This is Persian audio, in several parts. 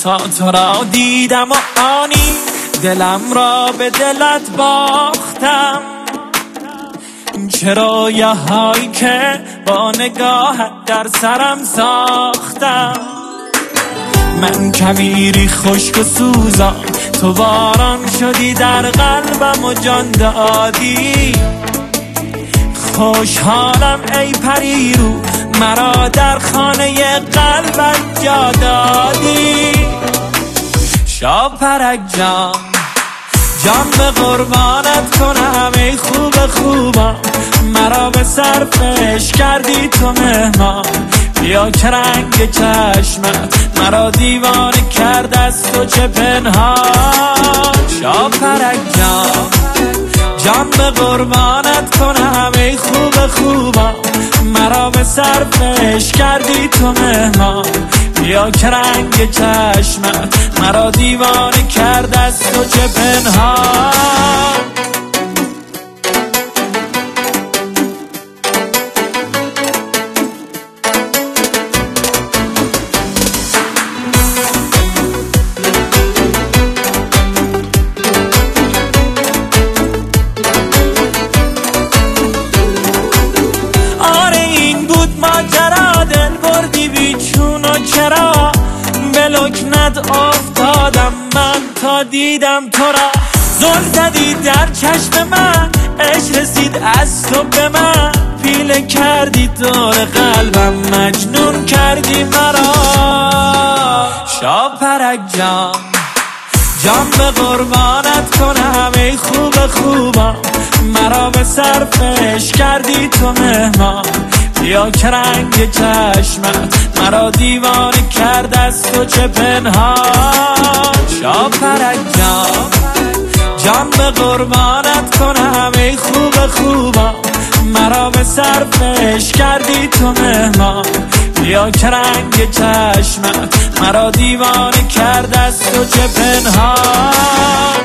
تا تو را دیدم و آنی دلم را به دلت باختم. چه رویاهایی که با نگاهت در سرم ساختم. من کویری خشک و سوزان، تو باران شدی در قلبم و جان دادی. خوشحالم ای پری رو، مرا در خانه قلبت جا دادی. شاپرک جان، جان به قربانت کنم ای خوب خوبم. مرا به صرفش کردی تو مهمان، بیا که رنگ چشمت مرا دیوانه کرد از تو چه پنهان. شاپرک جان، جان به قربانت کنم ای خوب خوبم. مرا به صرفش کردی تو مهمان، بیا که رنگ چشمت مرا دیوانه کرد از تو چه پنهان. چرا به لکنت افتادم من تا دیدم تو را. زل زدی در چشم من، عشق رسید از تو به من. پیله کردی دور قلبم، مجنون کردی مرا. شاپرک جان، جان به قربانت کنم ای خوب خوبم. مرا به صرفش کردی تو مهمان، بیا که رنگ چشمت مرا دیوانه کرد از تو چه پنهان. شاپرک جان، جان به قربانت کنم ای خوب خوبم. مرا به صرفش کردی تو مهمان، بیا که رنگ چشمت مرا دیوانه کرد از تو چه پنهان.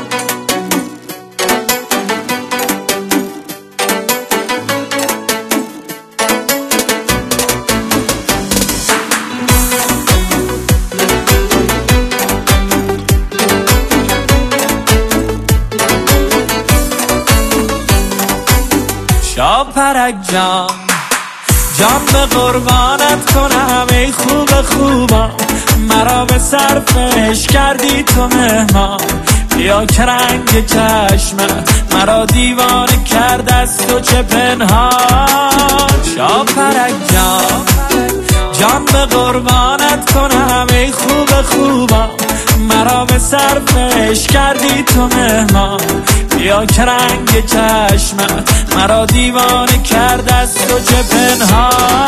شاپرک جان، جان به قربانت کنم ای خوب خوبم. مرا به صرفش کردی تو مهمان، بیا که رنگ چشمت مرا دیوانه کرد از تو چه پنهان. شاپرک جان، جان به قربانت کنم ای خوب خوبم. مرا به صرفش کردی تو مهمان، بیا که رنگ چشمت مرا دیوانه کرد از تو چه پنهان.